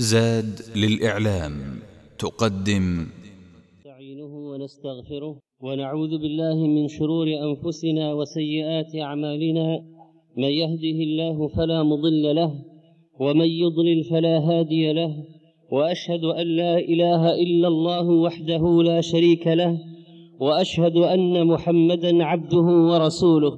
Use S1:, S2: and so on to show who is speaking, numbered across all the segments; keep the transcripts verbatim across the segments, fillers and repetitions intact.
S1: زاد للإعلام تقدم
S2: نستعينه ونستغفره ونعوذ بالله من شرور أنفسنا وسيئات أعمالنا. من يهده الله فلا مضل له ومن يضلل فلا هادي له، وأشهد أن لا إله إلا الله وحده لا شريك له، وأشهد أن محمدًا عبده ورسوله.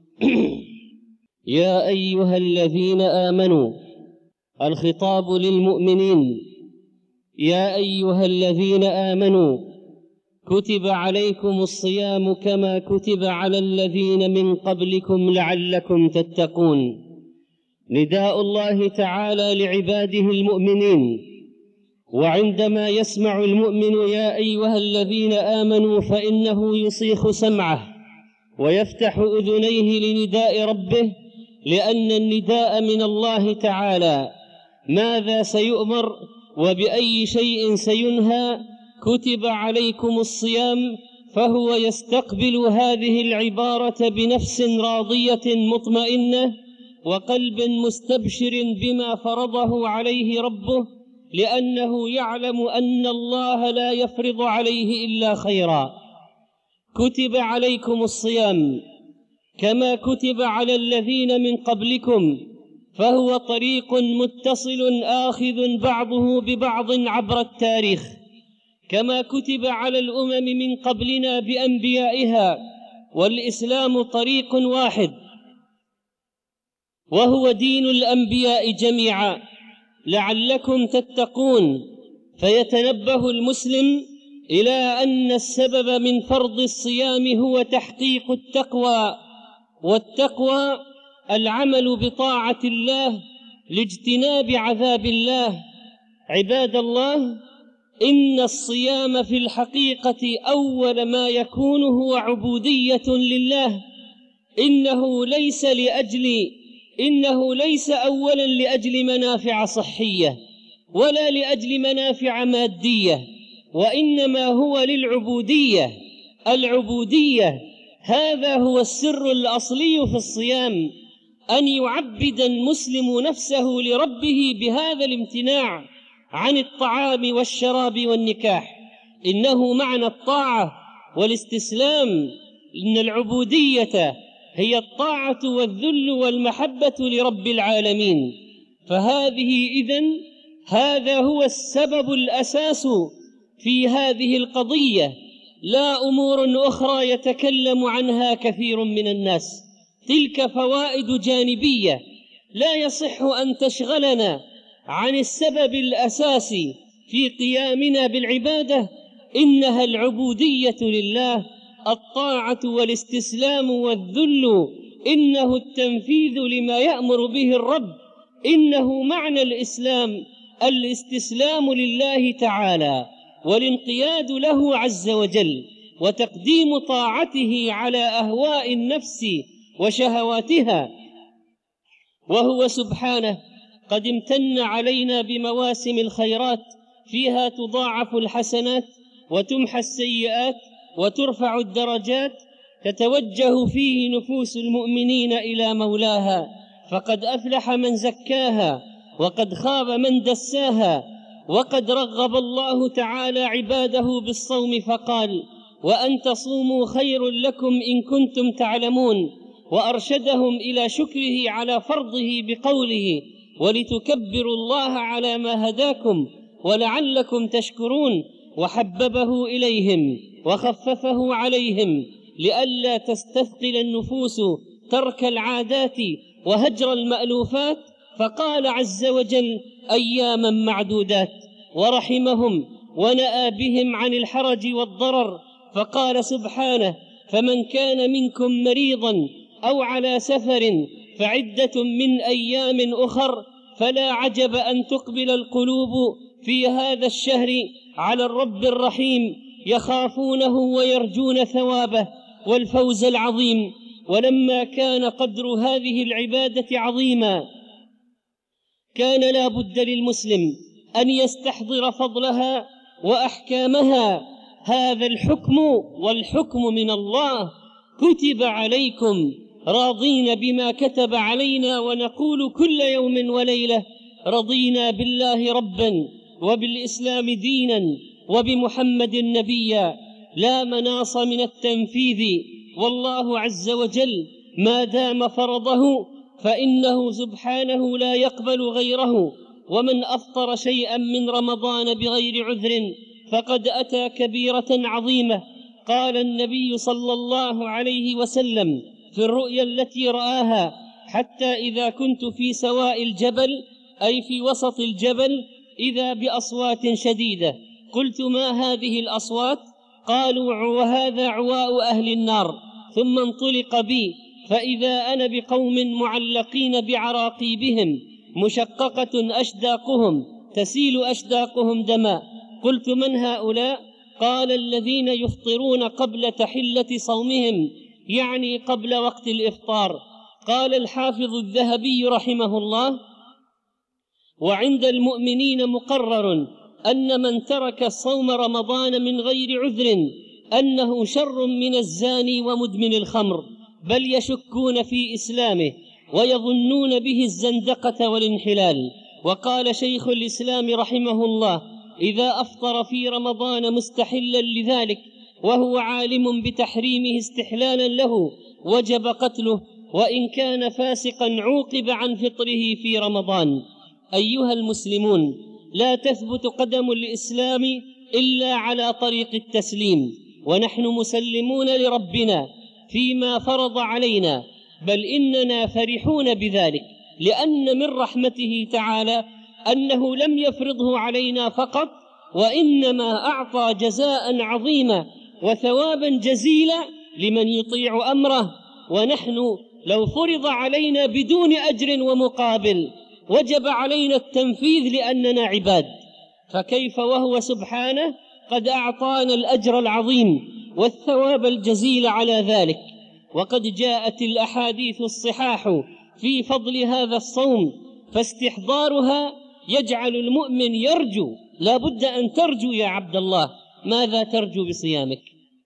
S2: يا أيها الذين آمنوا، الخطاب للمؤمنين، يا أيها الذين آمنوا كتب عليكم الصيام كما كتب على الذين من قبلكم لعلكم تتقون. نداء الله تعالى لعباده المؤمنين، وعندما يسمع المؤمن يا أيها الذين آمنوا فإنه يصيخ سمعه ويفتح أذنيه لنداء ربه، لأن النداء من الله تعالى. ماذا سيؤمر وبأي شيء سينهى؟ كتب عليكم الصيام، فهو يستقبل هذه العبارة بنفس راضية مطمئنة وقلب مستبشر بما فرضه عليه ربه، لأنه يعلم أن الله لا يفرض عليه إلا خيرا. كتب عليكم الصيام كما كتب على الذين من قبلكم، فهو طريق متصل آخذ بعضه ببعض عبر التاريخ، كما كتب على الأمم من قبلنا بأنبيائها. والإسلام طريق واحد وهو دين الأنبياء جميعا لعلكم تتقون. فيتنبه المسلم إلى أن السبب من فرض الصيام هو تحقيق التقوى، والتقوى العمل بطاعة الله لاجتناب عذاب الله. عباد الله، إن الصيام في الحقيقة أول ما يكون هو عبودية لله. إنه ليس لأجل إنه ليس أولا لأجل منافع صحية ولا لأجل منافع مادية، وإنما هو للعبودية. العبودية هذا هو السر الأصلي في الصيام، أن يعبد المسلم نفسه لربه بهذا الامتناع عن الطعام والشراب والنكاح. إنه معنى الطاعة والاستسلام، إن العبودية هي الطاعة والذل والمحبة لرب العالمين. فهذه إذن هذا هو السبب الأساس في هذه القضية، لا أمور أخرى يتكلم عنها كثير من الناس. تلك فوائد جانبية لا يصح أن تشغلنا عن السبب الأساسي في قيامنا بالعبادة. إنها العبودية لله، الطاعة والاستسلام والذل، إنه التنفيذ لما يأمر به الرب. إنه معنى الإسلام الاستسلام لله تعالى والانقياد له عز وجل، وتقديم طاعته على أهواء النفس وشهواتها. وهو سبحانه قد امتن علينا بمواسم الخيرات، فيها تضاعف الحسنات وتمحى السيئات وترفع الدرجات، تتوجه فيه نفوس المؤمنين إلى مولاها. فقد أفلح من زكاها وقد خاب من دساها. وقد رغب الله تعالى عباده بالصوم فقال: وأن تصوموا خير لكم إن كنتم تعلمون. وأرشدهم إلى شكره على فرضه بقوله: ولتكبروا الله على ما هداكم ولعلكم تشكرون. وحببه إليهم وخففه عليهم لئلا تستثقل النفوس ترك العادات وهجر المألوفات، فقال عز وجل: أياما معدودات. ورحمهم ونأى بهم عن الحرج والضرر، فقال سبحانه: فمن كان منكم مريضا أو على سفر فعدة من أيام أخر. فلا عجب أن تقبل القلوب في هذا الشهر على الرب الرحيم، يخافونه ويرجون ثوابه والفوز العظيم. ولما كان قدر هذه العبادة عظيما، كان لا بد للمسلم أن يستحضر فضلها وأحكامها. هذا الحكم والحكم من الله. كتب عليكم راضين بما كتب علينا، ونقول كل يوم وليلة: رضينا بالله ربا وبالإسلام دينا وبمحمد نبيا، لا مناص من التنفيذ، والله عز وجل ما دام فرضه فإنه سبحانه لا يقبل غيره، ومن أفطر شيئا من رمضان بغير عذر فقد أتى كبيرة عظيمة. قال النبي صلى الله عليه وسلم في الرؤيا التي رآها: حتى إذا كنت في سواء الجبل، أي في وسط الجبل، إذا بأصوات شديدة، قلت: ما هذه الأصوات؟ قالوا: وهذا عواء أهل النار. ثم انطلق بي فإذا أنا بقوم معلقين بعراقيبهم مشققة أشداقهم تسيل أشداقهم دماء. قلت: من هؤلاء؟ قال: الذين يفطرون قبل تحلة صومهم، يعني قبل وقت الإفطار. قال الحافظ الذهبي رحمه الله: وعند المؤمنين مقرر أن من ترك صوم رمضان من غير عذر أنه شر من الزاني ومدمن الخمر، بل يشكون في إسلامه ويظنون به الزندقة والانحلال. وقال شيخ الإسلام رحمه الله: إذا أفطر في رمضان مستحلا لذلك وهو عالم بتحريمه استحلالا له وجب قتله، وإن كان فاسقا عوقب عن فطره في رمضان. أيها المسلمون، لا تثبت قدم الإسلام إلا على طريق التسليم، ونحن مسلمون لربنا فيما فرض علينا، بل إننا فرحون بذلك، لأن من رحمته تعالى أنه لم يفرضه علينا فقط، وإنما أعطى جزاء عظيما وثوابا جزيلا لمن يطيع أمره. ونحن لو فرض علينا بدون أجر ومقابل وجب علينا التنفيذ لأننا عباد، فكيف وهو سبحانه قد أعطانا الأجر العظيم والثواب الجزيل على ذلك. وقد جاءت الأحاديث الصحاح في فضل هذا الصوم، فاستحضارها يجعل المؤمن يرجو. لا بد أن ترجو يا عبد الله. ماذا ترجو بصيامك؟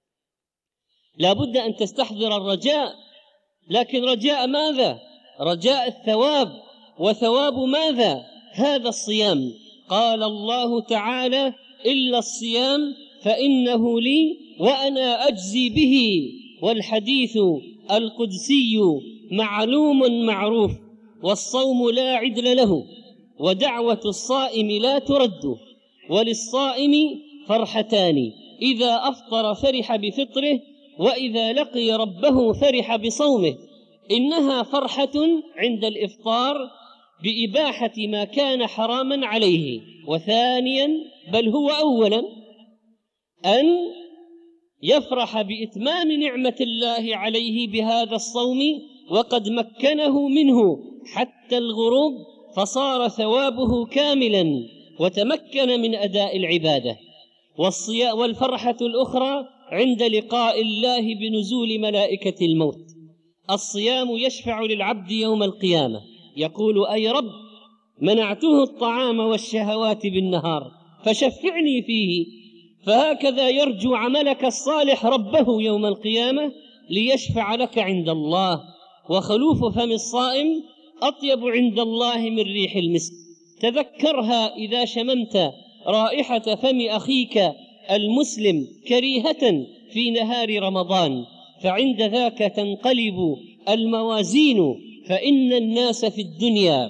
S2: لا بد أن تستحضر الرجاء، لكن رجاء ماذا؟ رجاء الثواب. وثواب ماذا؟ هذا الصيام. قال الله تعالى: إلا الصيام فإنه لي وأنا أجزي به، والحديث القدسي معلوم معروف، والصوم لا عدل له، ودعوة الصائم لا ترد، وللصائم فرحتان: إذا أفطر فرح بفطره، وإذا لقي ربه فرح بصومه. إنها فرحة عند الإفطار بإباحة ما كان حراما عليه، وثانيا بل هو أولا أن يفرح بإتمام نعمة الله عليه بهذا الصوم، وقد مكنه منه حتى الغروب، فصار ثوابه كاملا وتمكن من أداء العبادة. والفرحة الأخرى عند لقاء الله بنزول ملائكة الموت. الصيام يشفع للعبد يوم القيامة، يقول: أي رب، منعته الطعام والشهوات بالنهار فشفعني فيه. فهكذا يرجو عملك الصالح ربه يوم القيامة ليشفع لك عند الله. وخلوف فم الصائم أطيب عند الله من ريح المسك، تذكرها إذا شممت رائحة فم أخيك المسلم كريهة في نهار رمضان، فعند ذاك تنقلب الموازين. فإن الناس في الدنيا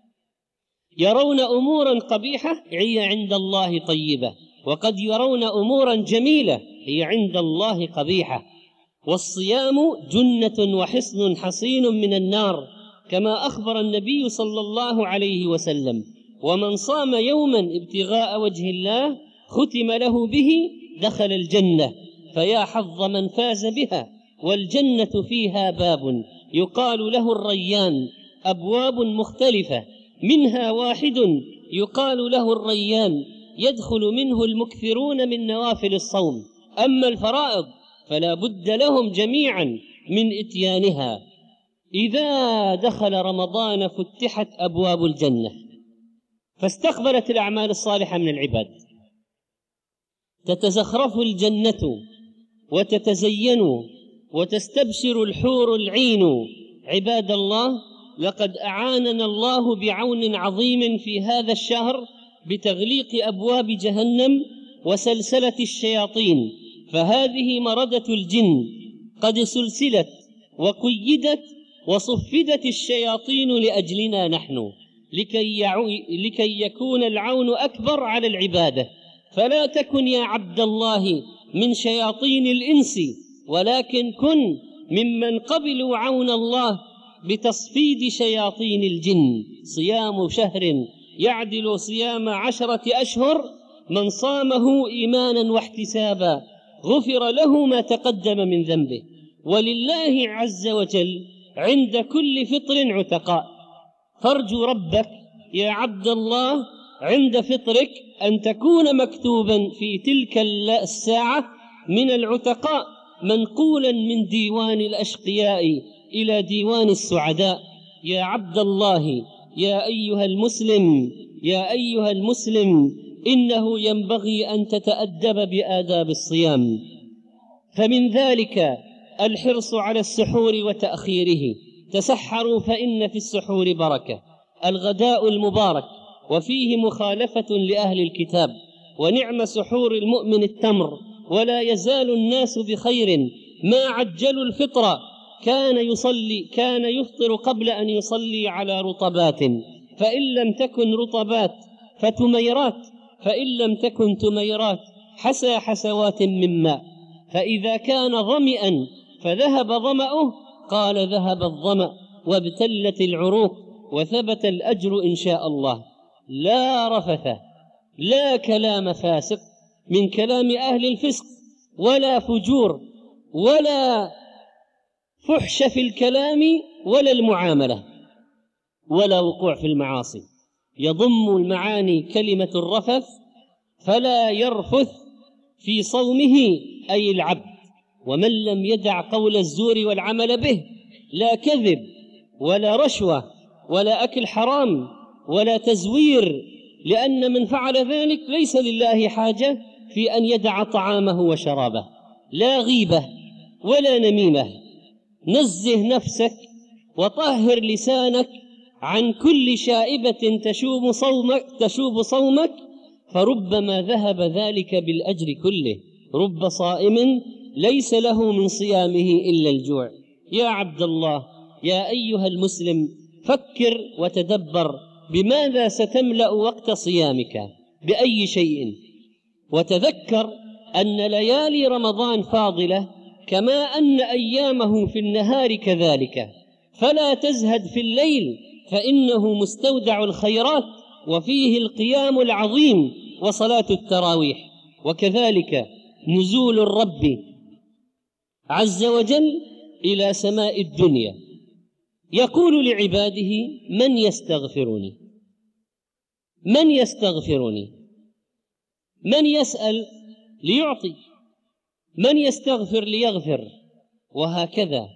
S2: يرون أمورا قبيحة هي عند الله طيبة، وقد يرون أمورا جميلة هي عند الله قبيحة. والصيام جنة وحصن حصين من النار، كما أخبر النبي صلى الله عليه وسلم: ومن صام يوما ابتغاء وجه الله ختم له به دخل الجنة. فيا حظ من فاز بها. والجنة فيها باب يقال له الريان، أبواب مختلفة، منها واحد يقال له الريان، يدخل منه المكثرون من نوافل الصوم. أما الفرائض فلا بد لهم جميعا من إتيانها. إذا دخل رمضان فتحت أبواب الجنة، فاستقبلت الأعمال الصالحة من العباد، تتزخرف الجنة وتتزين وتستبشر الحور العين. عباد الله، لقد أعاننا الله بعون عظيم في هذا الشهر بتغليق أبواب جهنم وسلسلة الشياطين، فهذه مردة الجن قد سلسلت وقيدت وصفدت الشياطين لأجلنا نحن، لكي, يعو... لكي يكون العون أكبر على العبادة. فلا تكن يا عبد الله من شياطين الإنس، ولكن كن ممن قبلوا عون الله بتصفيد شياطين الجن. صيام شهر يعدل صيام عشرة أشهر، من صامه إيمانا واحتسابا غفر له ما تقدم من ذنبه. ولله عز وجل عند كل فطر عتقاء، فارجو ربك يا عبد الله عند فطرك أن تكون مكتوبا في تلك الساعة من العتقاء، منقولا من ديوان الأشقياء إلى ديوان السعداء. يا عبد الله، يا أيها المسلم، يا أيها المسلم، إنه ينبغي أن تتأدب بآداب الصيام، فمن ذلك الحرص على السحور وتأخيره. تسحروا فإن في السحور بركة، الغداء المبارك وفيه مخالفة لأهل الكتاب. ونعم سحور المؤمن التمر، ولا يزال الناس بخير ما عجلوا الفطر. كان يصلي كان يفطر قبل أن يصلي على رطبات، فإن لم تكن رطبات فتميرات، فإن لم تكن تميرات حسى حسوات من ماء. فإذا كان ظمئا فذهب ظمأه قال ذهب الظمأ وابتلت العروق وثبت الأجر إن شاء الله. لا رفث، لا كلام فاسق من كلام أهل الفسق، ولا فجور، ولا فحش في الكلام، ولا المعاملة، ولا وقوع في المعاصي. يضم المعاني كلمة الرفث، فلا يرفث في صومه أي العبد. ومن لم يدع قول الزور والعمل به، لا كذب ولا رشوة ولا أكل حرام ولا تزوير، لأن من فعل ذلك ليس لله حاجة في أن يدع طعامه وشرابه. لا غيبة ولا نميمة. نزه نفسك وطهر لسانك عن كل شائبة تشوب صومك, تشوب صومك فربما ذهب ذلك بالأجر كله. رب صائم ليس له من صيامه إلا الجوع. يا عبد الله، يا أيها المسلم، فكر وتدبر بماذا ستملأ وقت صيامك، بأي شيء. وتذكر أن ليالي رمضان فاضلة كما أن أيامه في النهار كذلك، فلا تزهد في الليل فإنه مستودع الخيرات وفيه القيام العظيم وصلاة التراويح. وكذلك نزول الرب عز وجل إلى سماء الدنيا، يقول لعباده: من يستغفرني؟ من يستغفرني؟ من يسأل ليعطي، من يستغفر ليغفر، وهكذا.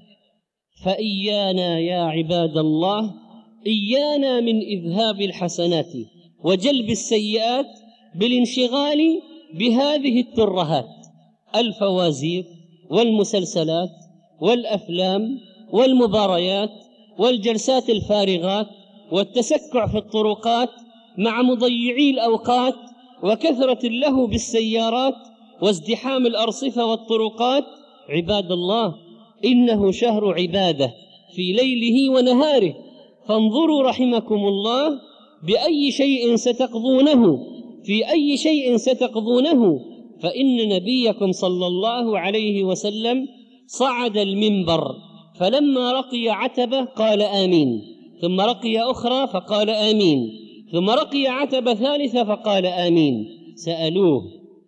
S2: فإيانا يا عباد الله، إيانا من إذهاب الحسنات وجلب السيئات بالانشغال بهذه الترهات: الفوازير والمسلسلات والأفلام والمباريات والجلسات الفارغات والتسكع في الطرقات مع مضيعي الأوقات وكثرة اللهو بالسيارات وازدحام الأرصفة والطرقات. عباد الله، إنه شهر عبادة في ليله ونهاره، فانظروا رحمكم الله بأي شيء ستقضونه، في أي شيء ستقضونه. فإن نبيكم صلى الله عليه وسلم صعد المنبر، فلما رقي عتبة قال آمين، ثم رقي أخرى فقال آمين، ثم رقي عتبة ثالثة فقال آمين. سألوه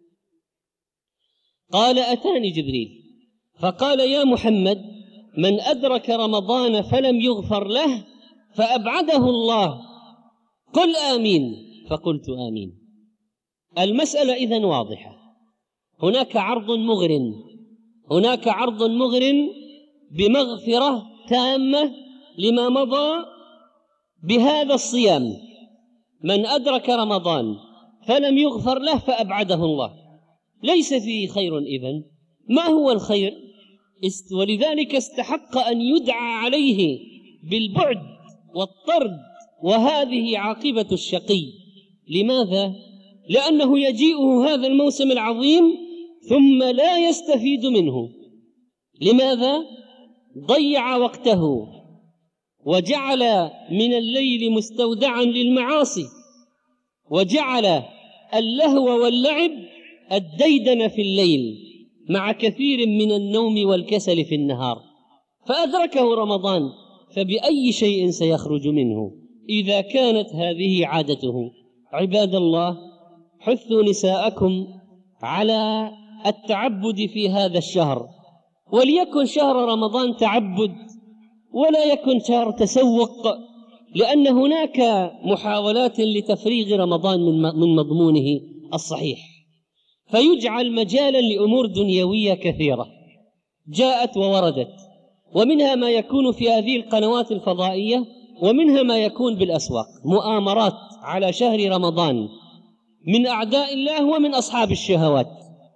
S2: قال: أتاني جبريل فقال: يا محمد، من أدرك رمضان فلم يغفر له فأبعده الله، قل آمين. فقلت آمين. المسألة إذن واضحة. هناك عرض مغرٍ، هناك عرض مغرٍ بمغفرة تامة لما مضى بهذا الصيام. من أدرك رمضان فلم يغفر له فأبعده الله، ليس فيه خير. إذن ما هو الخير؟ ولذلك استحق أن يدعى عليه بالبعد والطرد، وهذه عاقبة الشقي. لماذا؟ لأنه يجيئه هذا الموسم العظيم ثم لا يستفيد منه. لماذا؟ ضيع وقته وجعل من الليل مستودعا للمعاصي، وجعل اللهو واللعب الديدن في الليل مع كثير من النوم والكسل في النهار، فأدركه رمضان، فبأي شيء سيخرج منه إذا كانت هذه عادته؟ عباد الله، حثوا نساءكم على التعبد في هذا الشهر، وليكن شهر رمضان تعبد ولا يكن شهر تسوق، لأن هناك محاولات لتفريغ رمضان من مضمونه الصحيح، فيجعل مجالا لأمور دنيوية كثيرة جاءت ووردت، ومنها ما يكون في هذه القنوات الفضائية، ومنها ما يكون بالأسواق، مؤامرات على شهر رمضان من أعداء الله ومن أصحاب الشهوات.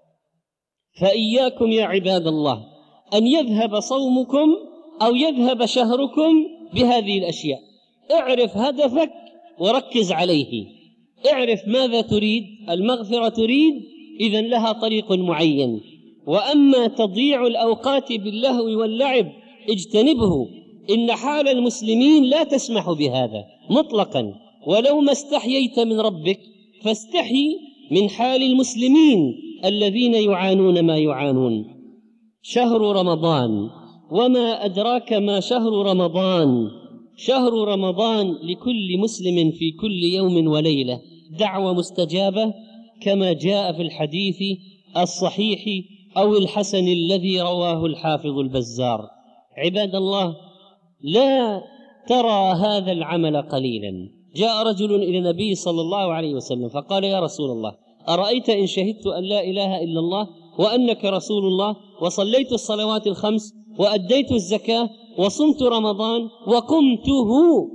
S2: فإياكم يا عباد الله أن يذهب صومكم أو يذهب شهركم بهذه الأشياء. اعرف هدفك وركز عليه، اعرف ماذا تريد. المغفرة تريد، إذن لها طريق معين. وأما تضييع الأوقات باللهو واللعب اجتنبه، إن حال المسلمين لا تسمح بهذا مطلقا، ولو ما استحييت من ربك فاستحي من حال المسلمين الذين يعانون ما يعانون. شهر رمضان، وما أدراك ما شهر رمضان؟ شهر رمضان لكل مسلم في كل يوم وليلة دعوة مستجابة، كما جاء في الحديث الصحيح أو الحسن الذي رواه الحافظ البزار. عباد الله، لا ترى هذا العمل قليلا. جاء رجل إلى النبي صلى الله عليه وسلم فقال: يا رسول الله، أرأيت إن شهدت أن لا إله إلا الله وأنك رسول الله، وصليت الصلوات الخمس، وأديت الزكاة، وصمت رمضان، وقمته،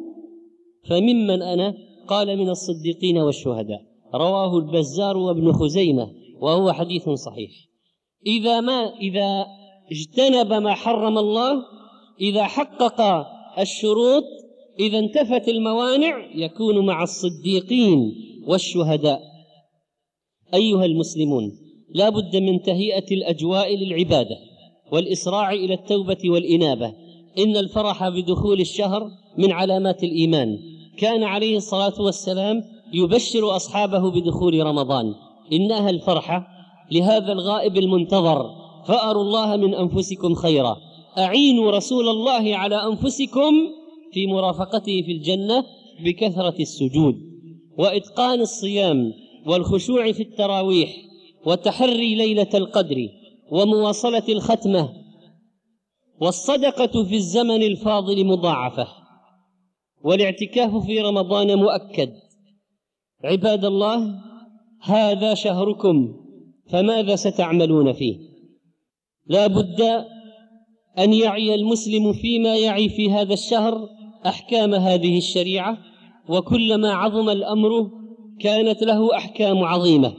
S2: فممن أنا؟ قال: من الصديقين والشهداء. رواه البزار وابن خزيمة، وهو حديث صحيح. إذا ما إذا اجتنب ما حرم الله، إذا حقق الشروط، إذا انتفت الموانع، يكون مع الصديقين والشهداء. أيها المسلمون، لا بد من تهيئة الأجواء للعبادة والإسراع إلى التوبة والإنابة. إن الفرح بدخول الشهر من علامات الإيمان. كان عليه الصلاة والسلام يبشر أصحابه بدخول رمضان: إنها الفرحة لهذا الغائب المنتظر، فأروا الله من أنفسكم خيرا، أعينوا رسول الله على أنفسكم في مرافقته في الجنة بكثرة السجود وإتقان الصيام والخشوع في التراويح وتحري ليلة القدر ومواصلة الختمة، والصدقة في الزمن الفاضل مضاعفة، والاعتكاف في رمضان مؤكد. عباد الله، هذا شهركم، فماذا ستعملون فيه؟ لا بد أن يعي المسلم فيما يعي في هذا الشهر أحكام هذه الشريعة، وكلما عظم الأمر كانت له أحكام عظيمة.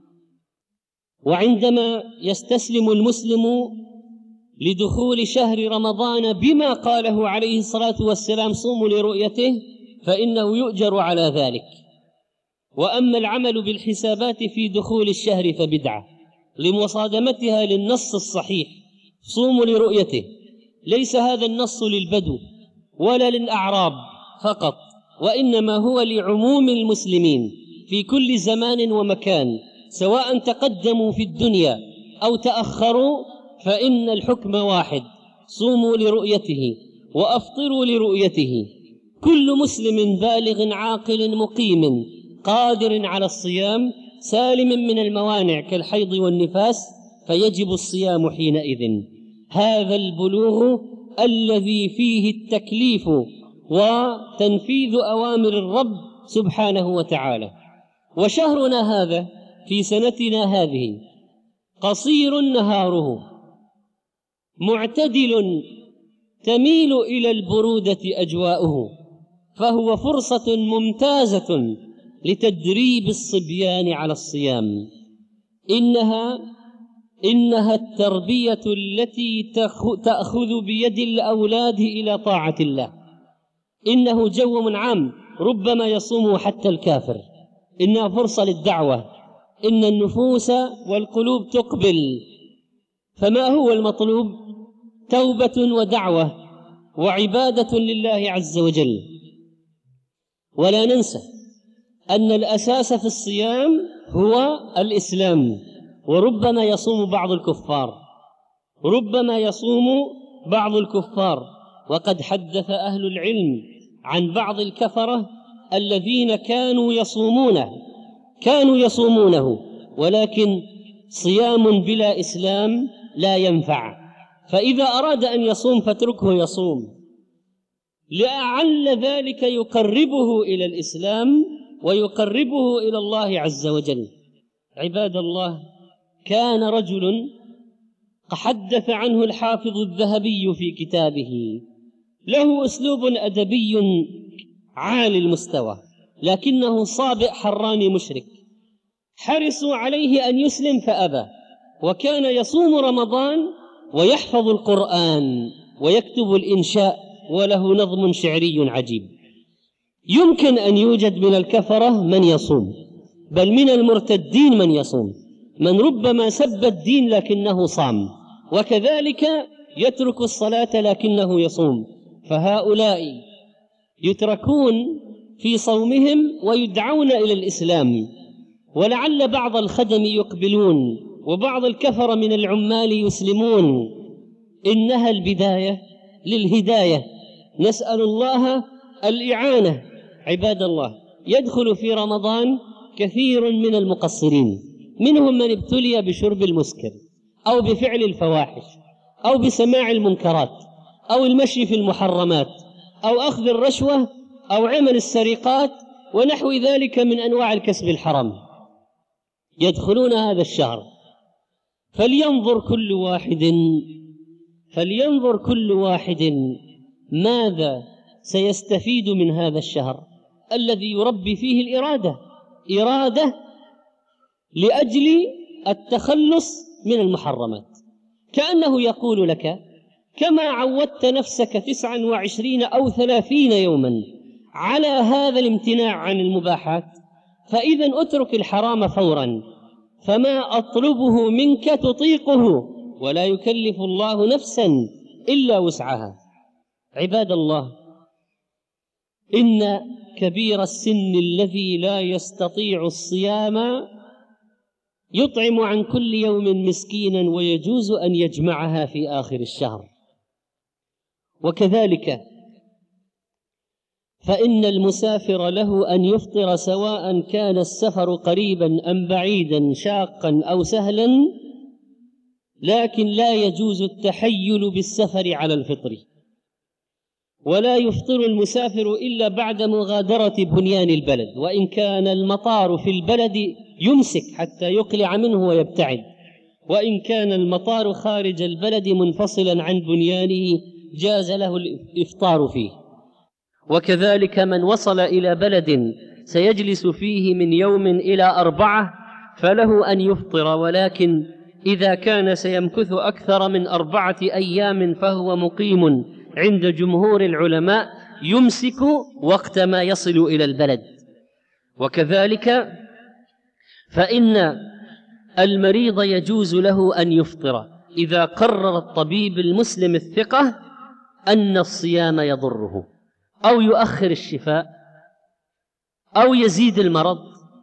S2: وعندما يستسلم المسلم لدخول شهر رمضان بما قاله عليه الصلاة والسلام: صوموا لرؤيته، فإنه يؤجر على ذلك. وأما العمل بالحسابات في دخول الشهر فبدعة لمصادمتها للنص الصحيح: صوموا لرؤيته. ليس هذا النص للبدو ولا للأعراب فقط، وإنما هو لعموم المسلمين في كل زمان ومكان، سواء تقدموا في الدنيا أو تأخروا، فإن الحكم واحد: صوموا لرؤيته وأفطروا لرؤيته. كل مسلم بالغ عاقل مقيم قادر على الصيام سالم من الموانع كالحيض والنفاس، فيجب الصيام حينئذ. هذا البلوغ الذي فيه التكليف وتنفيذ أوامر الرب سبحانه وتعالى. وشهرنا هذا في سنتنا هذه قصير نهاره معتدل تميل إلى البرودة أجواؤه، فهو فرصة ممتازة لتدريب الصبيان على الصيام. إنها إنها التربية التي تأخذ بيد الأولاد إلى طاعة الله. إنه جو عام ربما يصوم حتى الكافر، إنها فرصة للدعوة، إن النفوس والقلوب تقبل. فما هو المطلوب؟ توبة ودعوة وعبادة لله عز وجل. ولا ننسى أن الأساس في الصيام هو الإسلام، وربما يصوم بعض الكفار ربما يصوم بعض الكفار وقد حدث أهل العلم عن بعض الكفرة الذين كانوا يصومونه كانوا يصومونه ولكن صيام بلا إسلام لا ينفع، فإذا أراد أن يصوم فاتركه يصوم، لعل ذلك يقربه إلى الإسلام ويقربه إلى الله عز وجل. عباد الله، كان رجل حدث عنه الحافظ الذهبي في كتابه، له أسلوب أدبي عالي المستوى، لكنه صابئ حراني مشرك، حرصوا عليه أن يسلم فأبى، وكان يصوم رمضان ويحفظ القرآن ويكتب الإنشاء وله نظم شعري عجيب. يمكن أن يوجد من الكفرة من يصوم، بل من المرتدين من يصوم، من ربما سب الدين لكنه صام، وكذلك يترك الصلاة لكنه يصوم، فهؤلاء يتركون في صومهم ويدعون إلى الإسلام. ولعل بعض الخدم يقبلون وبعض الكفر من العمال يسلمون. إنها البداية للهداية، نسأل الله الإعانة. عباد الله، يدخل في رمضان كثير من المقصرين، منهم من ابتلي بشرب المسكر أو بفعل الفواحش أو بسماع المنكرات أو المشي في المحرمات أو أخذ الرشوة أو عمل السرقات ونحو ذلك من أنواع الكسب الحرام. يدخلون هذا الشهر، فلينظر كل واحد فلينظر كل واحد ماذا سيستفيد من هذا الشهر الذي يربي فيه الإرادة إرادة لأجل التخلص من المحرمات، كأنه يقول لك: كما عودت نفسك تسعا وعشرين أو ثلاثين يوما على هذا الامتناع عن المباحات، فإذا أترك الحرام فورا، فما أطلبه منك تطيقه، ولا يكلف الله نفسا إلا وسعها. عباد الله، إن كبير السن الذي لا يستطيع الصيام يطعم عن كل يوم مسكينا، ويجوز أن يجمعها في آخر الشهر. وكذلك فإن المسافر له أن يفطر سواء كان السفر قريبا أم بعيدا، شاقا أو سهلا، لكن لا يجوز التحيل بالسفر على الفطر، ولا يفطر المسافر إلا بعد مغادرة بنيان البلد، وإن كان المطار في البلد يمسك حتى يقلع منه ويبتعد، وإن كان المطار خارج البلد منفصلا عن بنيانه جاز له الإفطار فيه. وكذلك من وصل إلى بلد سيجلس فيه من يوم إلى أربعة فله أن يفطر، ولكن إذا كان سيمكث أكثر من أربعة أيام فهو مقيم عند جمهور العلماء، يمسك وقت ما يصل إلى البلد. وكذلك فإن المريض يجوز له أن يفطر إذا قرر الطبيب المسلم الثقة أن الصيام يضره أو يؤخر الشفاء أو يزيد المرض،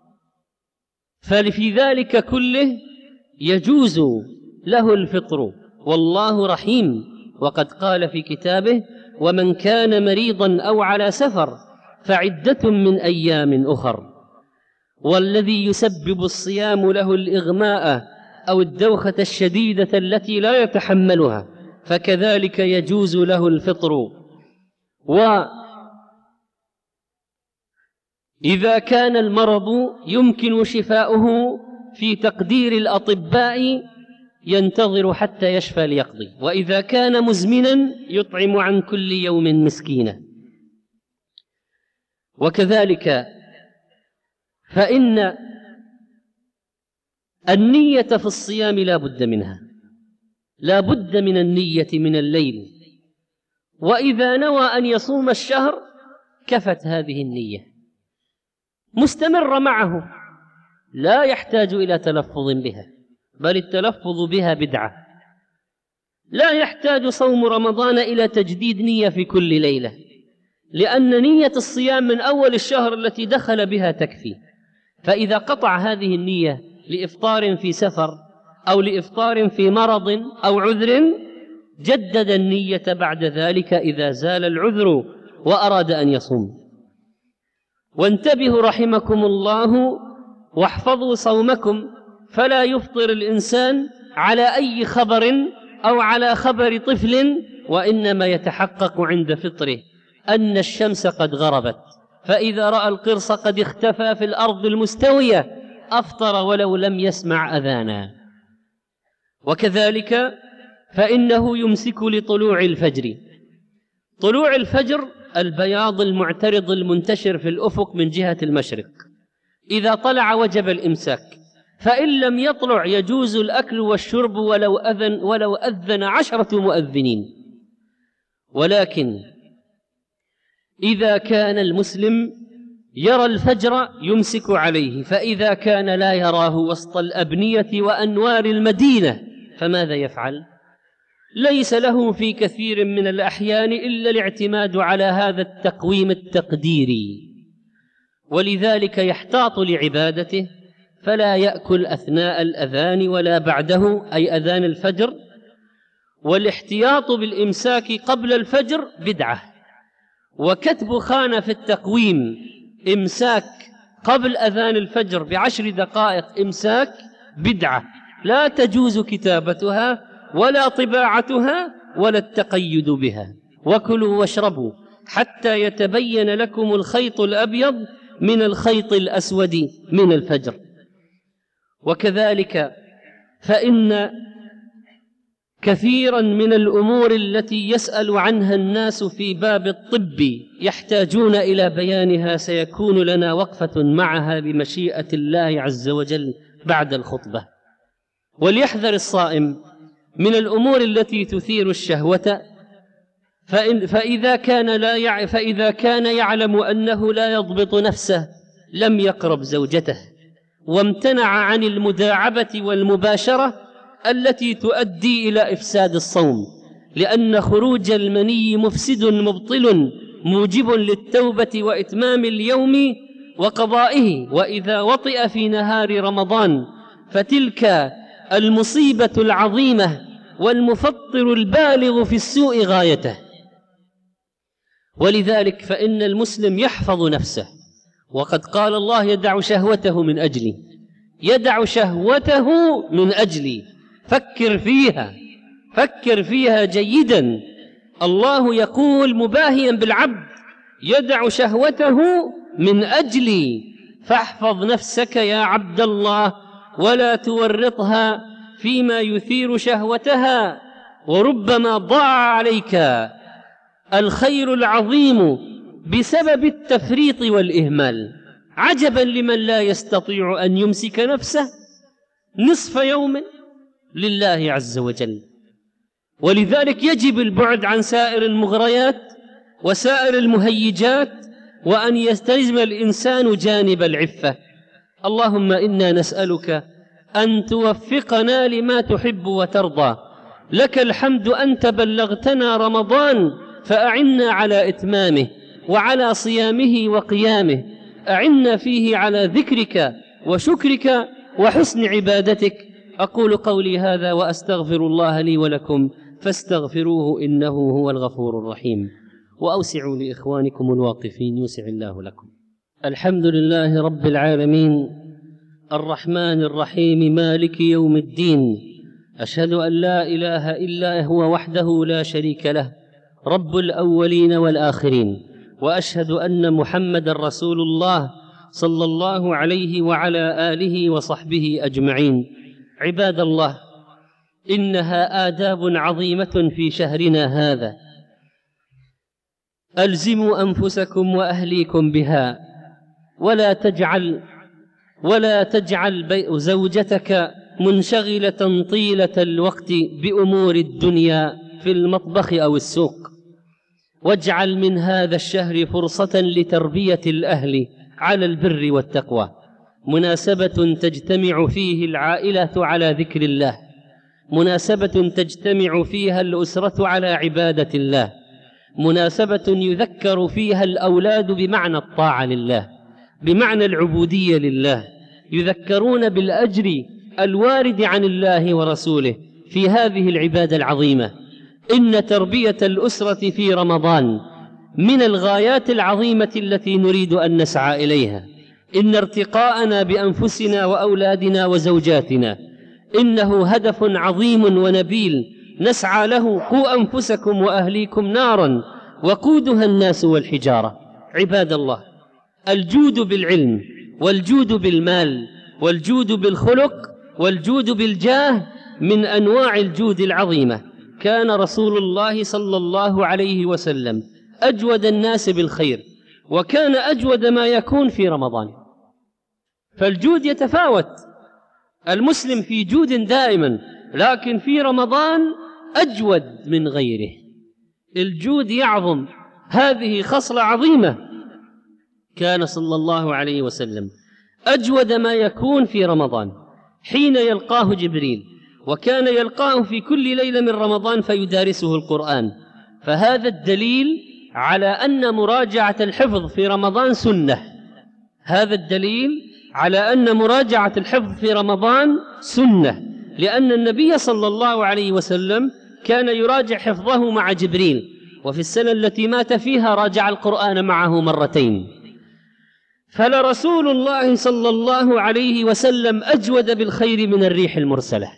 S2: ففي ذلك كله يجوز له الفطر، والله رحيم، وقد قال في كتابه: ومن كان مريضا أو على سفر فعدة من أيام أخر. والذي يسبب الصيام له الإغماء أو الدوخة الشديدة التي لا يتحملها فكذلك يجوز له الفطر. وإذا كان المرض يمكن شفاؤه في تقدير الأطباء ينتظر حتى يشفى ليقضي، وإذا كان مزمنا يطعم عن كل يوم مسكينا. وكذلك فإن النية في الصيام لا بد منها، لا بد من النية من الليل، وإذا نوى أن يصوم الشهر كفت هذه النية، مستمر معه، لا يحتاج إلى تلفظ بها، بل التلفظ بها بدعة. لا يحتاج صوم رمضان إلى تجديد نية في كل ليلة، لأن نية الصيام من أول الشهر التي دخل بها تكفي. فإذا قطع هذه النية لإفطار في سفر أو لإفطار في مرض أو عذر، جدد النية بعد ذلك إذا زال العذر وأراد أن يصوم. وانتبهوا رحمكم الله واحفظوا صومكم، فلا يفطر الإنسان على أي خبر أو على خبر طفل، وإنما يتحقق عند فطره أن الشمس قد غربت، فإذا رأى القرص قد اختفى في الأرض المستوية أفطر ولو لم يسمع أذانا. وكذلك فإنه يمسك لطلوع الفجر. طلوع الفجر البياض المعترض المنتشر في الأفق من جهة المشرق، إذا طلع وجب الإمساك، فإن لم يطلع يجوز الأكل والشرب ولو أذن, ولو أذن عشرة مؤذنين. ولكن إذا كان المسلم يرى الفجر يمسك عليه، فإذا كان لا يراه وسط الأبنية وأنوار المدينة فماذا يفعل؟ ليس له في كثير من الأحيان إلا الاعتماد على هذا التقويم التقديري، ولذلك يحتاط لعبادته فلا يأكل أثناء الأذان ولا بعده، أي أذان الفجر. والاحتياط بالإمساك قبل الفجر بدعة، وكتب خانة في التقويم إمساك قبل أذان الفجر بعشر دقائق إمساك بدعة، لا تجوز كتابتها ولا طباعتها ولا التقيد بها. وكلوا واشربوا حتى يتبين لكم الخيط الأبيض من الخيط الأسود من الفجر. وكذلك فإن كثيرا من الأمور التي يسأل عنها الناس في باب الطب يحتاجون إلى بيانها، سيكون لنا وقفة معها بمشيئة الله عز وجل بعد الخطبة. وليحذر الصائم من الأمور التي تثير الشهوة، فإن فإذا كان لا يع... فإذا كان يعلم أنه لا يضبط نفسه لم يقرب زوجته، وامتنع عن المداعبة والمباشرة التي تؤدي إلى إفساد الصوم، لأن خروج المني مفسد مبطل موجب للتوبة وإتمام اليوم وقضائه. وإذا وطئ في نهار رمضان فتلك المصيبة العظيمة والمفطر البالغ في السوء غايته. ولذلك فإن المسلم يحفظ نفسه، وقد قال الله يدع شهوته من أجلي، يدع شهوته من أجلي. فكر فيها، فكر فيها جيدا. الله يقول مباهيا بالعبد يدع شهوته من أجلي، فاحفظ نفسك يا عبد الله ولا تورطها فيما يثير شهوتها، وربما ضاع عليك الخير العظيم بسبب التفريط والإهمال. عجبا لمن لا يستطيع أن يمسك نفسه نصف يوم لله عز وجل. ولذلك يجب البعد عن سائر المغريات وسائر المهيجات، وأن يستلزم الإنسان جانب العفة. اللهم إنا نسألك أن توفقنا لما تحب وترضى. لك الحمد أنت بلغتنا رمضان، فأعنا على إتمامه وعلى صيامه وقيامه. أعنا فيه على ذكرك وشكرك وحسن عبادتك. أقول قولي هذا وأستغفر الله لي ولكم فاستغفروه إنه هو الغفور الرحيم. وأوسعوا لإخوانكم الواقفين يوسع الله لكم. الحمد لله رب العالمين الرحمن الرحيم مالك يوم الدين. أشهد أن لا إله إلا هو وحده لا شريك له رب الأولين والآخرين، وأشهد أن محمد رسول الله صلى الله عليه وعلى آله وصحبه أجمعين. عباد الله، إنها آداب عظيمة في شهرنا هذا، ألزموا أنفسكم وأهليكم بها، ولا تجعل ولا تجعل زوجتك منشغلة طيلة الوقت بأمور الدنيا في المطبخ أو السوق. واجعل من هذا الشهر فرصة لتربية الأهل على البر والتقوى، مناسبة تجتمع فيه العائلة على ذكر الله، مناسبة تجتمع فيها الأسرة على عبادة الله، مناسبة يذكر فيها الأولاد بمعنى الطاعة لله، بمعنى العبودية لله، يذكرون بالأجر الوارد عن الله ورسوله في هذه العبادة العظيمة. إن تربية الأسرة في رمضان من الغايات العظيمة التي نريد أن نسعى إليها. إن ارتقاءنا بأنفسنا وأولادنا وزوجاتنا إنه هدف عظيم ونبيل نسعى له. قوا أنفسكم وأهليكم نارا وقودها الناس والحجارة. عباد الله، الجود بالعلم والجود بالمال والجود بالخلق والجود بالجاه من أنواع الجود العظيمة. كان رسول الله صلى الله عليه وسلم أجود الناس بالخير، وكان أجود ما يكون في رمضان. فالجود يتفاوت، المسلم في جود دائما، لكن في رمضان أجود من غيره، الجود يعظم. هذه خصلة عظيمة. كان صلى الله عليه وسلم أجود ما يكون في رمضان حين يلقاه جبريل، وكان يلقاه في كل ليلة من رمضان فيدارسه القرآن. فهذا الدليل على أن مراجعة الحفظ في رمضان سنة، هذا الدليل على أن مراجعة الحفظ في رمضان سنة، لأن النبي صلى الله عليه وسلم كان يراجع حفظه مع جبريل، وفي السنة التي مات فيها راجع القرآن معه مرتين. فلرسول الله صلى الله عليه وسلم أجود بالخير من الريح المرسلة.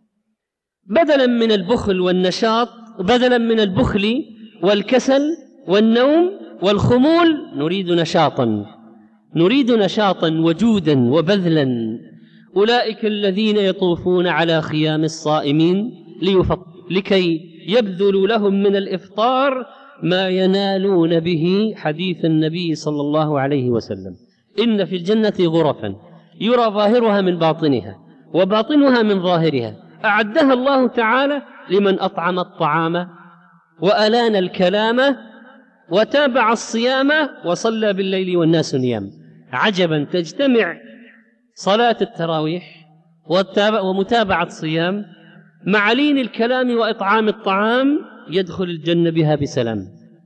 S2: بدلا من البخل والنشاط، بدلا من البخل والكسل والنوم والخمول، نريد نشاطا، نريد نشاطا وجودا وبذلا. أولئك الذين يطوفون على خيام الصائمين لكي يبذلوا لهم من الإفطار ما ينالون به. حديث النبي صلى الله عليه وسلم: إن في الجنة غرفا يرى ظاهرها من باطنها وباطنها من ظاهرها، أعدها الله تعالى لمن أطعم الطعام وألان الكلام وتابع الصيام وصلى بالليل والناس نيام. عجبا، تجتمع صلاة التراويح ومتابعة الصيام مع لين الكلام وإطعام الطعام، يدخل الجنة بها بسلام.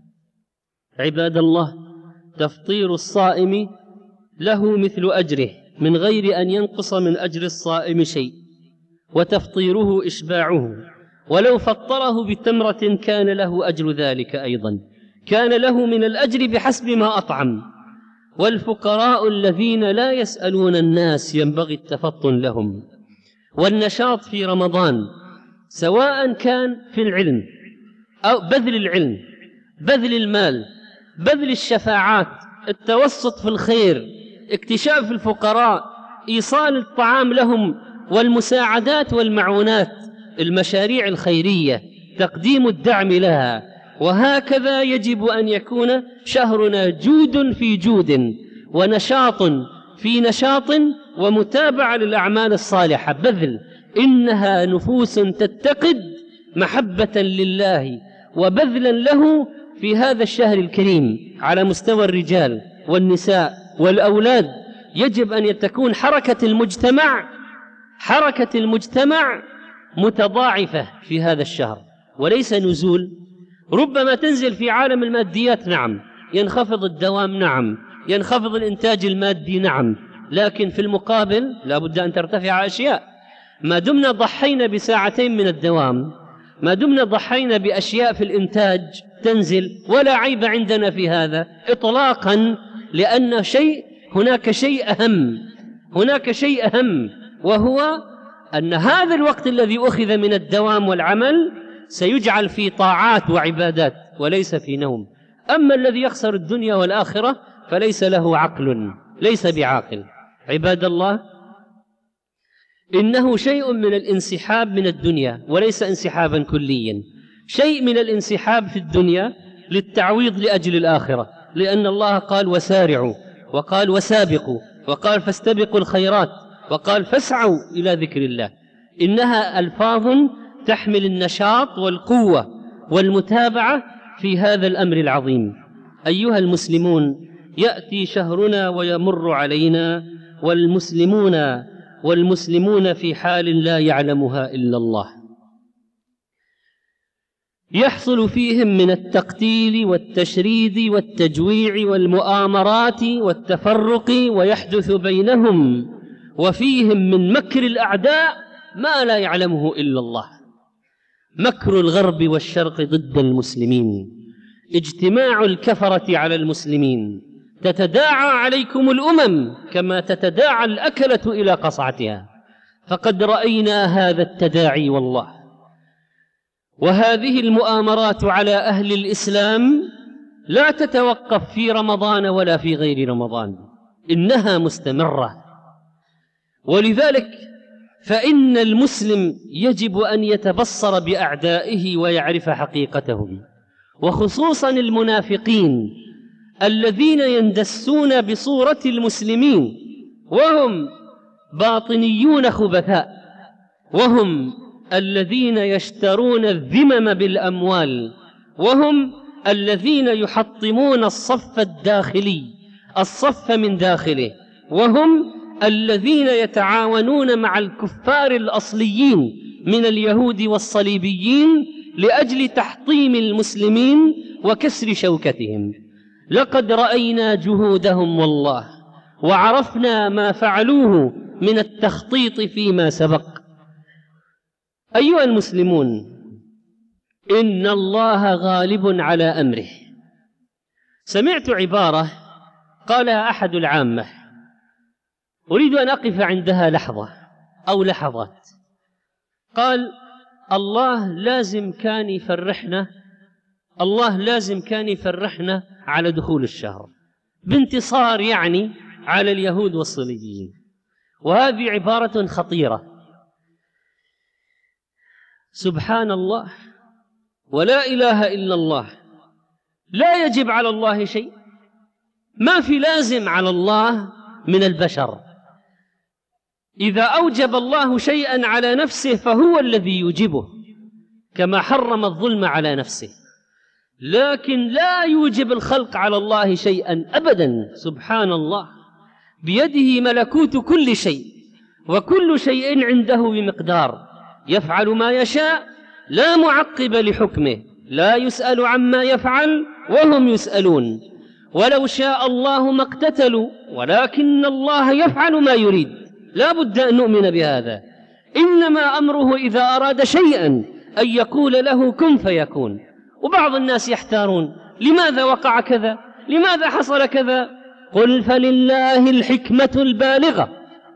S2: عباد الله، تفطير الصائم له مثل أجره من غير أن ينقص من أجر الصائم شيء، وتفطيره إشباعه، ولو فطره بتمرة كان له أجر ذلك أيضا، كان له من الأجر بحسب ما أطعم. والفقراء الذين لا يسألون الناس ينبغي التفطن لهم. والنشاط في رمضان سواء كان في العلم أو بذل العلم، بذل المال، بذل الشفاعات، التوسط في الخير، اكتشاف الفقراء، إيصال الطعام لهم، والمساعدات والمعونات، المشاريع الخيرية، تقديم الدعم لها. وهكذا يجب أن يكون شهرنا جود في جود، ونشاط في نشاط، ومتابعة للأعمال الصالحة، بذل. إنها نفوس تتقد محبة لله وبذلا له في هذا الشهر الكريم على مستوى الرجال والنساء والأولاد. يجب أن تكون حركة المجتمع حركة المجتمع متضاعفة في هذا الشهر وليس نزول. ربما تنزل في عالم الماديات، نعم، ينخفض الدوام، نعم، ينخفض الإنتاج المادي، نعم، لكن في المقابل لا بد أن ترتفع أشياء. ما دمنا ضحينا بساعتين من الدوام، ما دمنا ضحينا بأشياء في الإنتاج تنزل، ولا عيب عندنا في هذا إطلاقا، لأن شيء هناك شيء أهم هناك شيء أهم وهو أن هذا الوقت الذي أخذ من الدوام والعمل سيجعل في طاعات وعبادات وليس في نوم. أما الذي يخسر الدنيا والآخرة فليس له عقل، ليس بعاقل. عباد الله، إنه شيء من الانسحاب من الدنيا وليس انسحابا كليا، شيء من الانسحاب في الدنيا للتعويض لأجل الآخرة، لأن الله قال وسارعوا، وقال وسابقوا، وقال فاستبقوا الخيرات، وقال فاسعوا إلى ذكر الله. إنها ألفاظ تحمل النشاط والقوة والمتابعة في هذا الأمر العظيم. أيها المسلمون، يأتي شهرنا ويمر علينا والمسلمون والمسلمون في حال لا يعلمها إلا الله، يحصل فيهم من التقتيل والتشريد والتجويع والمؤامرات والتفرق، ويحدث بينهم وفيهم من مكر الأعداء ما لا يعلمه إلا الله. مكر الغرب والشرق ضد المسلمين، اجتماع الكفرة على المسلمين، تتداعى عليكم الأمم كما تتداعى الأكلة إلى قصعتها، فقد رأينا هذا التداعي والله. وهذه المؤامرات على أهل الإسلام لا تتوقف في رمضان ولا في غير رمضان، إنها مستمرة. ولذلك فإن المسلم يجب أن يتبصر بأعدائه ويعرف حقيقتهم، وخصوصا المنافقين الذين يندسون بصورة المسلمين وهم باطنيون خبثاء، وهم الذين يشترون الذمم بالأموال، وهم الذين يحطمون الصف الداخلي، الصف من داخله، وهم الذين يتعاونون مع الكفار الأصليين من اليهود والصليبيين لأجل تحطيم المسلمين وكسر شوكتهم. لقد رأينا جهودهم والله، وعرفنا ما فعلوه من التخطيط فيما سبق. أيها المسلمون، إن الله غالب على أمره. سمعت عبارة قالها أحد العامة، أريد أن أقف عندها لحظة أو لحظات. قال: الله لازم كان يفرحنا، الله لازم كان يفرحنا على دخول الشهر بانتصار يعني على اليهود والصليبيين. وهذه عبارة خطيرة. سبحان الله ولا إله إلا الله، لا يجب على الله شيء، ما في لازم على الله من البشر. إذا أوجب الله شيئا على نفسه فهو الذي يوجبه، كما حرم الظلم على نفسه، لكن لا يوجب الخلق على الله شيئا أبدا. سبحان الله، بيده ملكوت كل شيء، وكل شيء عنده بمقدار، يفعل ما يشاء، لا معقب لحكمه، لا يسأل عما يفعل وهم يسألون. ولو شاء الله ما اقتتلوا ولكن الله يفعل ما يريد. لا بد أن نؤمن بهذا. إنما أمره إذا أراد شيئا أن يقول له كن فيكون. وبعض الناس يحتارون: لماذا وقع كذا؟ لماذا حصل كذا؟ قل فلله الحكمة البالغة.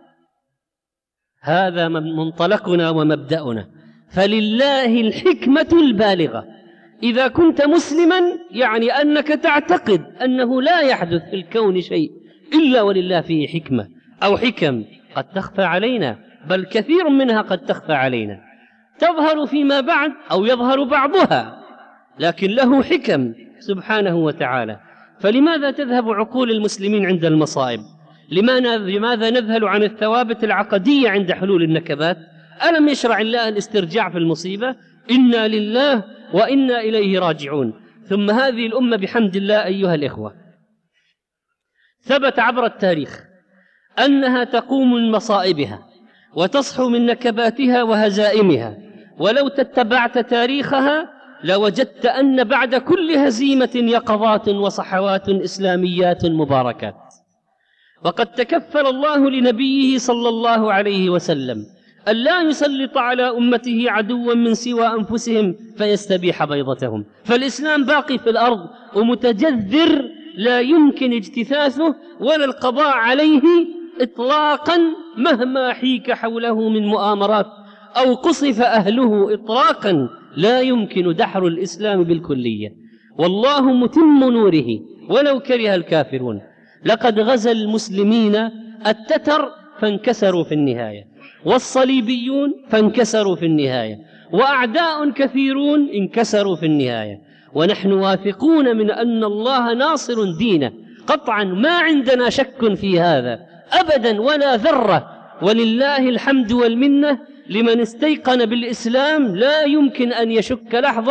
S2: هذا منطلقنا ومبدأنا، فلله الحكمة البالغة. إذا كنت مسلما يعني أنك تعتقد أنه لا يحدث في الكون شيء إلا ولله فيه حكمة أو حكم قد تخفى علينا، بل كثير منها قد تخفى علينا، تظهر فيما بعد أو يظهر بعضها، لكن له حكم سبحانه وتعالى. فلماذا تذهب عقول المسلمين عند المصائب؟ لماذا نذهل عن الثوابت العقدية عند حلول النكبات؟ ألم يشرع الله الاسترجاع في المصيبة؟ إنا لله وإنا إليه راجعون. ثم هذه الأمة بحمد الله أيها الإخوة ثبت عبر التاريخ أنها تقوم من مصائبها وتصحو من نكباتها وهزائمها، ولو تتبعت تاريخها لوجدت أن بعد كل هزيمة يقظات وصحوات إسلاميات مباركات. وقد تكفل الله لنبيه صلى الله عليه وسلم أن لا يسلط على أمته عدوا من سوى أنفسهم فيستبيح بيضتهم. فالإسلام باقي في الأرض ومتجذر، لا يمكن اجتثاثه ولا القضاء عليه إطلاقا مهما حيك حوله من مؤامرات أو قصف أهله إطلاقا. لا يمكن دحر الإسلام بالكلية، والله متم نوره ولو كره الكافرون. لقد غزا المسلمين التتر فانكسروا في النهاية، والصليبيون فانكسروا في النهاية، وأعداء كثيرون انكسروا في النهاية. ونحن واثقون من أن الله ناصر دينه قطعا، ما عندنا شك في هذا أبدا ولا ذرة. ولله الحمد والمنة لمن استيقن بالإسلام لا يمكن أن يشك لحظة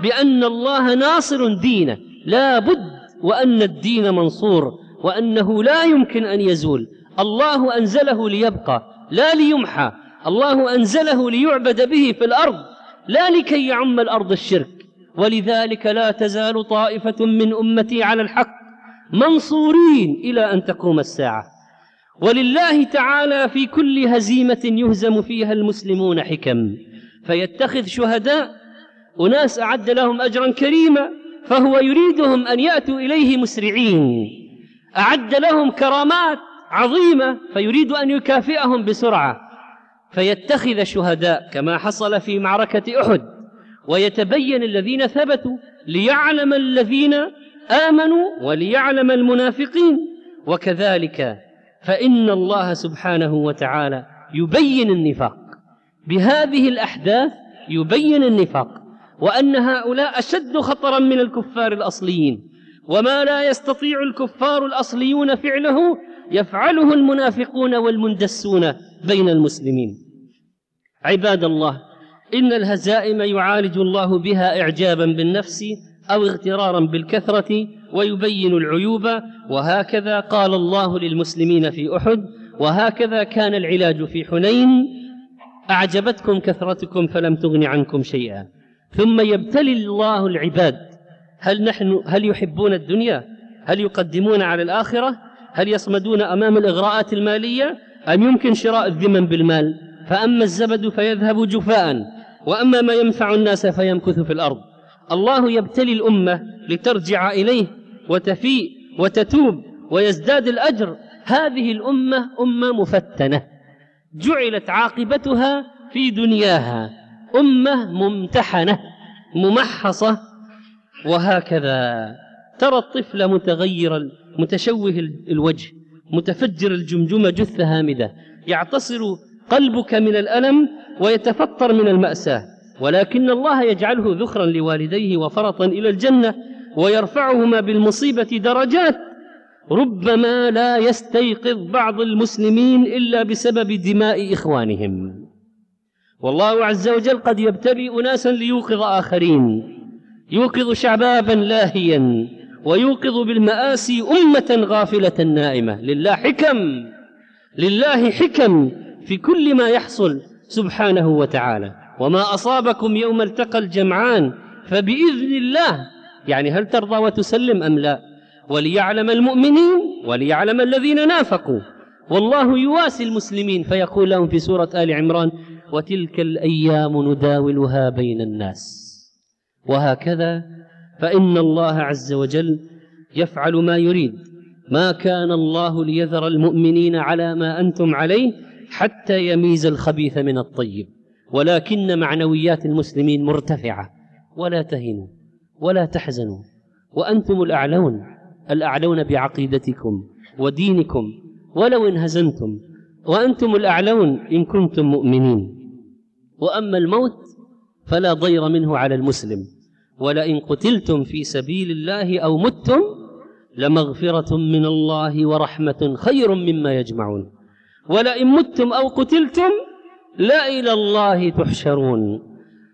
S2: بأن الله ناصر دينه، لا بد وأن الدين منصور، وأنه لا يمكن أن يزول. الله أنزله ليبقى لا ليمحى، الله أنزله ليعبد به في الأرض لا لكي يعم الأرض الشرك. ولذلك لا تزال طائفة من أمتي على الحق منصورين إلى أن تقوم الساعة. ولله تعالى في كل هزيمة يهزم فيها المسلمون حكم، فيتخذ شهداء أناس أعد لهم أجرا كريما، فهو يريدهم أن يأتوا إليه مسرعين. أعد لهم كرامات عظيمة فيريد أن يكافئهم بسرعة، فيتخذ شهداء كما حصل في معركة أحد، ويتبين الذين ثبتوا ليعلم الذين آمنوا وليعلم المنافقين. وكذلك فإن الله سبحانه وتعالى يبين النفاق بهذه الأحداث، يبين النفاق، وأن هؤلاء أشد خطرا من الكفار الأصليين، وما لا يستطيع الكفار الأصليون فعله يفعله المنافقون والمندسون بين المسلمين. عباد الله، إن الهزائم يعالج الله بها إعجابا بالنفس أو اغترارا بالكثرة ويبين العيوب، وهكذا قال الله للمسلمين في أحد، وهكذا كان العلاج في حنين: أعجبتكم كثرتكم فلم تغن عنكم شيئا. ثم يبتلي الله العباد، هل نحن هل يحبون الدنيا؟ هل يقدمون على الآخرة؟ هل يصمدون أمام الإغراءات المالية؟ أم يمكن شراء الذمم بالمال؟ فأما الزبد فيذهب جفاء، وأما ما ينفع الناس فيمكث في الأرض. الله يبتلي الأمة لترجع إليه وتفيء وتتوب ويزداد الأجر. هذه الأمة أمة مفتنة جعلت عاقبتها في دنياها، أمة ممتحنة ممحصة. وهكذا ترى الطفل متغير متشوه الوجه متفجر الجمجمة جثة هامدة، يعتصر قلبك من الألم ويتفطر من المأساة، ولكن الله يجعله ذخرا لوالديه وفرطا إلى الجنة، ويرفعهما بالمصيبة درجات. ربما لا يستيقظ بعض المسلمين إلا بسبب دماء إخوانهم. والله عز وجل قد يبتلي أناسا ليوقظ آخرين، يوقظ شبابا لاهيا، ويوقظ بالمآسي أمة غافلة نائمة. لله حكم، لله حكم في كل ما يحصل سبحانه وتعالى. وما أصابكم يوم التقى الجمعان فبإذن الله، يعني هل ترضى وتسلم أم لا؟ وليعلم المؤمنين وليعلم الذين نافقوا. والله يواسي المسلمين فيقول لهم في سورة آل عمران: وتلك الأيام نداولها بين الناس. وهكذا فإن الله عز وجل يفعل ما يريد. ما كان الله ليذر المؤمنين على ما أنتم عليه حتى يميز الخبيث من الطيب، ولكن معنويات المسلمين مرتفعة. ولا تهنوا ولا تحزنوا وأنتم الأعلون، الأعلون بعقيدتكم ودينكم، ولو انهزمتم وأنتم الأعلون إن كنتم مؤمنين. وأما الموت فلا ضير منه على المسلم، ولئن قتلتم في سبيل الله أو متم لمغفرة من الله ورحمة خير مما يجمعون. ولئن متم أو قتلتم لا إلى الله تحشرون.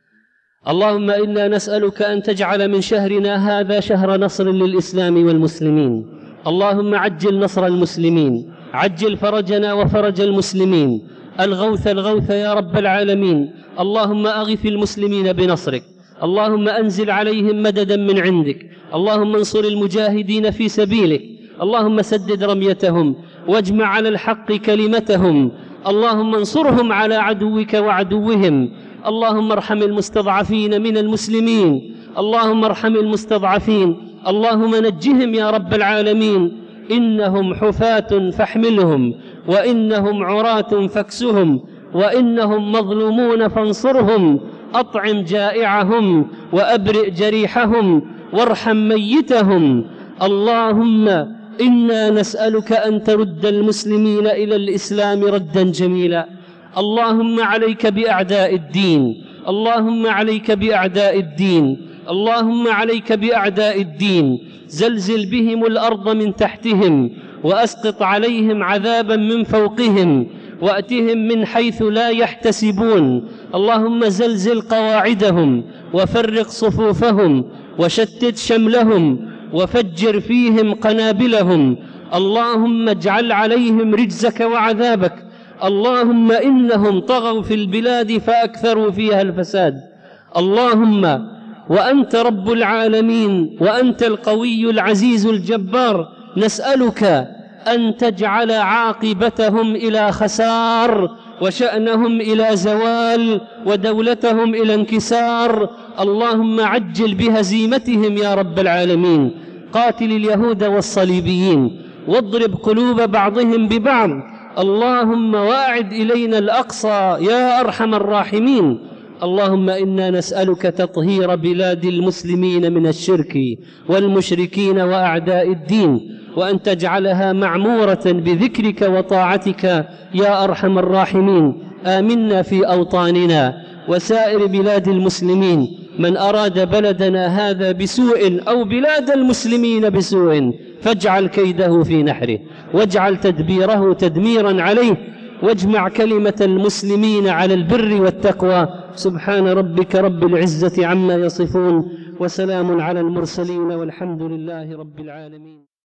S2: اللهم إنا نسألك أن تجعل من شهرنا هذا شهر نصر للإسلام والمسلمين. اللهم عجل نصر المسلمين، عجل فرجنا وفرج المسلمين، الغوث الغوث يا رب العالمين. اللهم أغث المسلمين بنصرك، اللهم أنزل عليهم مددا من عندك، اللهم انصر المجاهدين في سبيلك، اللهم سدد رميتهم واجمع على الحق كلمتهم، اللهم انصرهم على عدوك وعدوهم. اللهم ارحم المستضعفين من المسلمين، اللهم ارحم المستضعفين، اللهم نجهم يا رب العالمين. إنهم حفاة فاحملهم، وإنهم عراة فاكسهم، وإنهم مظلومون فانصرهم. أطعم جائعهم وأبرئ جريحهم وارحم ميتهم. اللهم إنا نسألك أن ترد المسلمين إلى الإسلام ردا جميلا. اللهم عليك بأعداء الدين، اللهم عليك بأعداء الدين، اللهم عليك بأعداء الدين. زلزل بهم الأرض من تحتهم، وأسقط عليهم عذابا من فوقهم، وأتهم من حيث لا يحتسبون. اللهم زلزل قواعدهم وفرق صفوفهم وشتت شملهم وفجر فيهم قنابلهم. اللهم اجعل عليهم رجزك وعذابك. اللهم إنهم طغوا في البلاد فأكثروا فيها الفساد. اللهم وأنت رب العالمين وأنت القوي العزيز الجبار، نسألك أن تجعل عاقبتهم إلى خسار وشأنهم إلى زوال ودولتهم إلى انكسار. اللهم عجل بهزيمتهم يا رب العالمين. قاتل اليهود والصليبيين واضرب قلوب بعضهم ببعض. اللهم واعد إلينا الأقصى يا أرحم الراحمين. اللهم إنا نسألك تطهير بلاد المسلمين من الشرك والمشركين وأعداء الدين، وأن تجعلها معمورة بذكرك وطاعتك يا أرحم الراحمين. آمنا في أوطاننا وسائر بلاد المسلمين. من أراد بلدنا هذا بسوء أو بلاد المسلمين بسوء فاجعل كيده في نحره، واجعل تدبيره تدميرا عليه، واجمع كلمة المسلمين على البر والتقوى. سبحان ربك رب العزة عما يصفون، وسلام على المرسلين، والحمد لله رب العالمين.